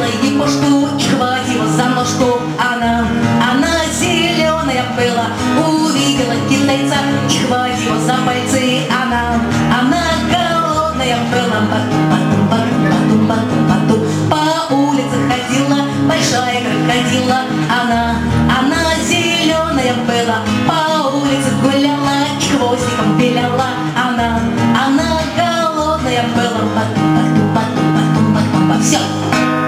увидела япошку и хватила за ножку. Она зеленая была, увидела китайца и хватила за пальцы. Она голодная была, бату-бату-бату-бату-бату. По улице ходила большая крокодила. Она зеленая была, по улице гуляла и хвостиком виляла.